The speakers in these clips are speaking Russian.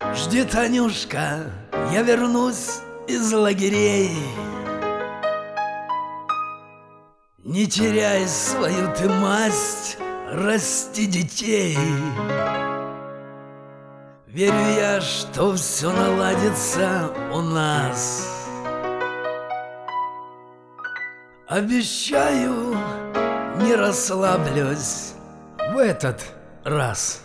Жди, Танюшка, я вернусь из лагерей. Не теряй свою ты масть, расти детей. Верю я, что все наладится у нас. Обещаю, не расслаблюсь в этот раз.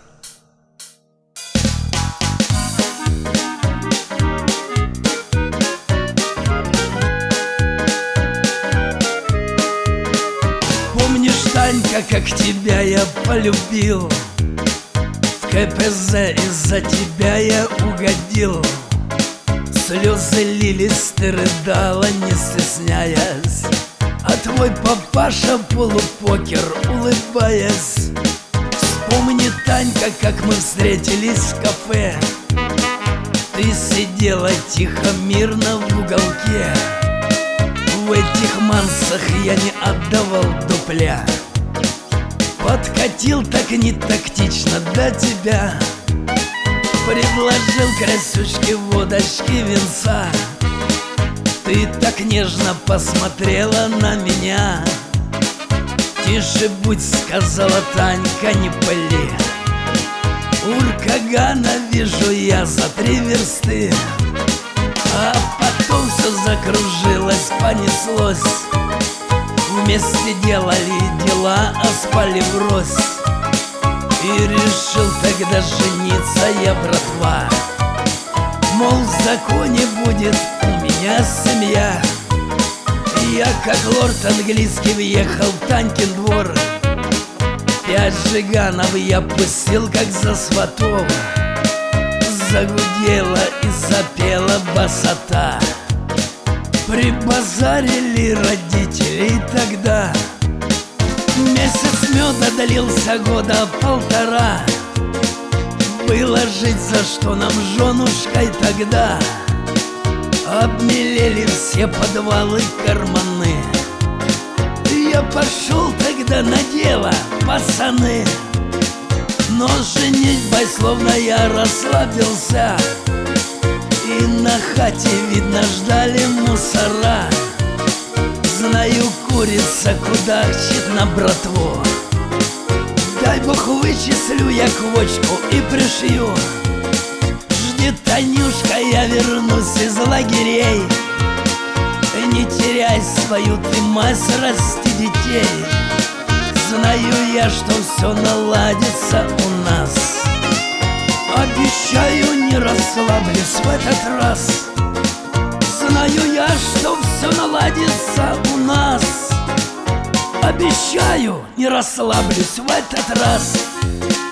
Помнишь, Танька, как тебя я полюбил? В КПЗ из-за тебя я угодил. Слезы лились, ты рыдала, не стесняясь. А твой папаша полупокер, улыбаясь. Вспомни, Танька, как мы встретились в кафе. Ты сидела тихо, мирно в уголке. В этих мансах я не отдавал дупля. Подкатил так не тактично до тебя. Предложил красючке водочки, винца. Ты так нежно посмотрела на меня. Тише будь, сказала Танька, не пыли. Уркагана вижу я за 3 версты. А потом все закружилось, понеслось. Вместе делали дела, а спали врозь. И решил тогда жениться я, братва. Мол, в законе будет у меня семья. Я, как лорд английский, въехал в Танькин двор. 5 жиганов я пустил, как за сватов. Загудела и запела басота. Прибазарили родителей тогда. Месяц меда долился, года 1,5. Было жить за что нам женушкой тогда. Обмелели все подвалы, карманы. Я пошел тогда на дело, пацаны. Но женитьбой словно я расслабился. И на хате, видно, ждали мусора. Знаю, курица кудахчет на братву. Дай бог, вычислю я квочку и пришью. Жди, Танюшка, я вернусь из лагерей. Не теряй свою ты масть, расти детей. Знаю я, что все наладится у нас. Обещаю, не расслаблюсь в этот раз. Знаю я, что все наладится у нас. Обещаю, не расслаблюсь в этот раз.